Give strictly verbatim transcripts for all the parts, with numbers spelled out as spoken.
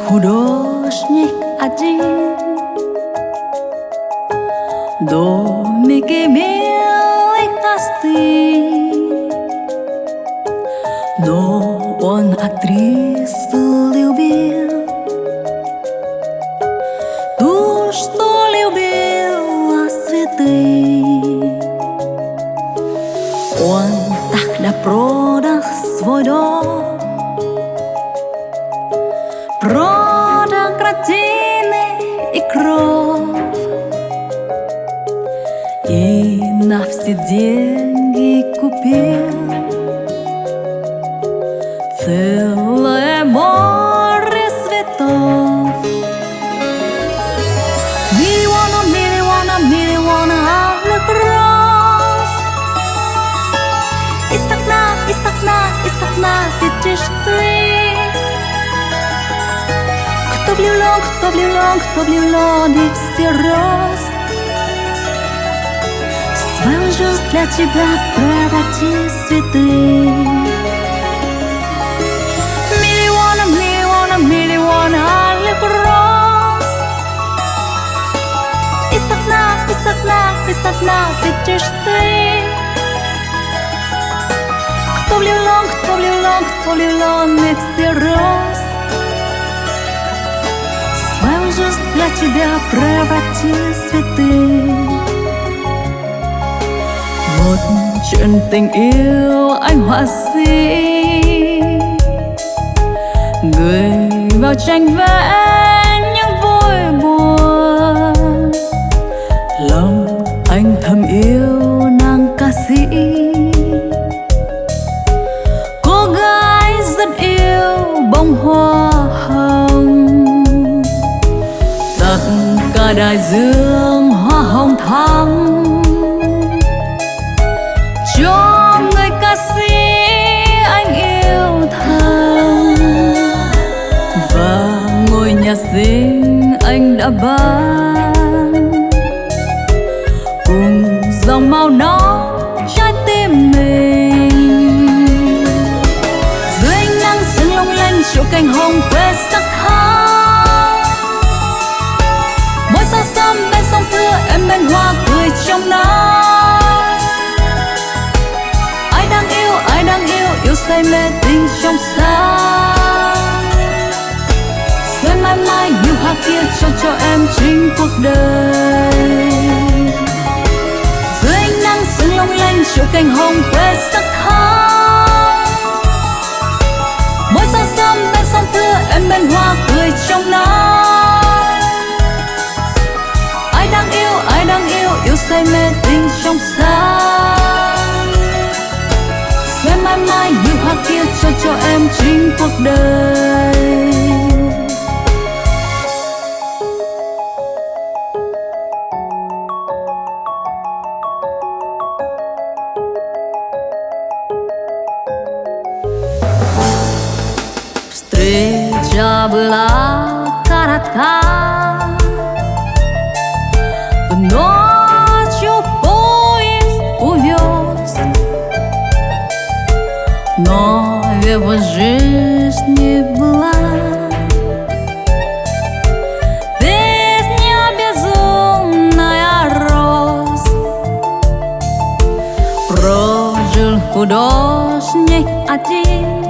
художник один, домики белой косты, но он актрису любил, ту, что любила цветы. Он тогда продал свой дом, продал картины и кровь, и на все деньги купил целое море цветов. Миллиона, миллиона, миллиона алых роз. Из окна, из окна, из окна видишь ты. Кто влюблен, кто влюблен, кто влюблен и все роз. Свою жизнь для тебя преврати в цветы. Миллиона, миллиона, миллиона алых роз. Из окна, из окна, из окна видишь ты. Кто влюблен, кто влюблен, кто влюблен и все роз. Свою жизнь для тебя преврати в цветы. Một chuyện tình yêu anh họa sĩ gửi vào tranh vẽ những vui buồn. Lòng anh thầm yêu nàng ca sĩ, cô gái rất yêu bông hoa hồng. Tất cả đại dương hoa hồng thắm cho người ca sĩ anh yêu thầm. Và ngôi nhà xinh anh đã bán cùng dòng màu nóng trái tim mình. Dưới ánh nắng sương long lanh chiều cành hồng quê sắc hồng. Mỗi sáng sớm bên sông thưa em bên hoa cười trong nắng. Ai đang yêu, yêu say mê tình trong sáng. Rồi mãi mãi như hoa kia trao cho em chính cuộc đời. Dưới ánh nắng sương long lanh chiều cành hồng quê sắc hồng. Mỗi sáng sớm bên sông thưa em bên hoa cười trong nắng. Ai đang yêu, ai đang yêu, yêu say mê tình trong sáng. Sẽ mãi mãi như hoa kia cho cho em chính cuộc đời. Встреча была коротка, ночью поезд увез. Но в его жизни была песня безумная роз. Прожил художник один,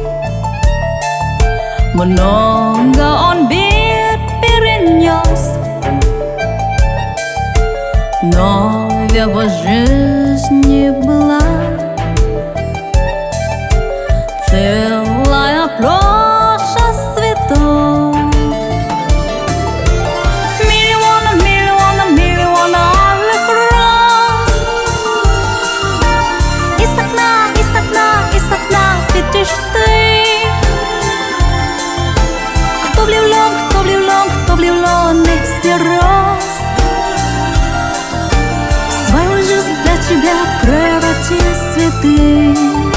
много он бед перенес. Но в его жизни была целая площадь цветов. Миллиона, миллиона, миллиона алых роз. Из окна, из окна, из окна видишь ты. Кто влюблен, кто влюблен, кто влюблен и все роз. Свою жизнь для тебя преврати в цветы.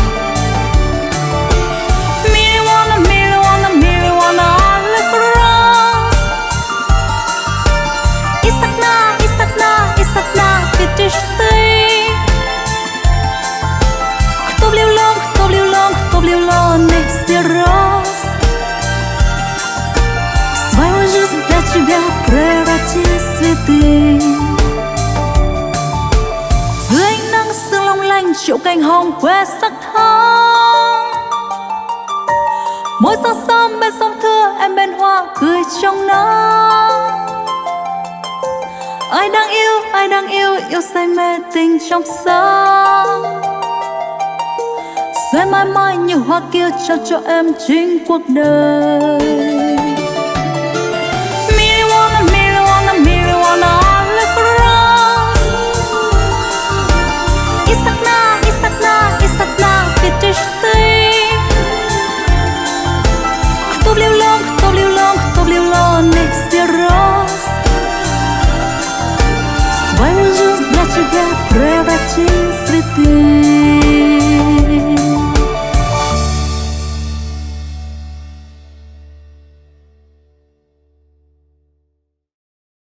Видишь ты. Кто влюблен, кто влюблен, кто влюблен и все роз. tiền. Dưới ánh nắng sương long lanh triệu cành hồng khoe sắc thắm. Mỗi sáng sớm bên sông thưa em bên hoa cười trong nắng. Ai đang yêu, ai đang yêu, yêu say mê tình trong sáng. Sẽ mãi mãi như hoa kia trao cho em chính cuộc đời. Marijuana, marijuana, marijuana, look around. Isakna, isakna, isakna, fitishti. Кто влюблен, кто влюблен, кто влюбленный всерьез. Свою жизнь для тебя преврати в цветы.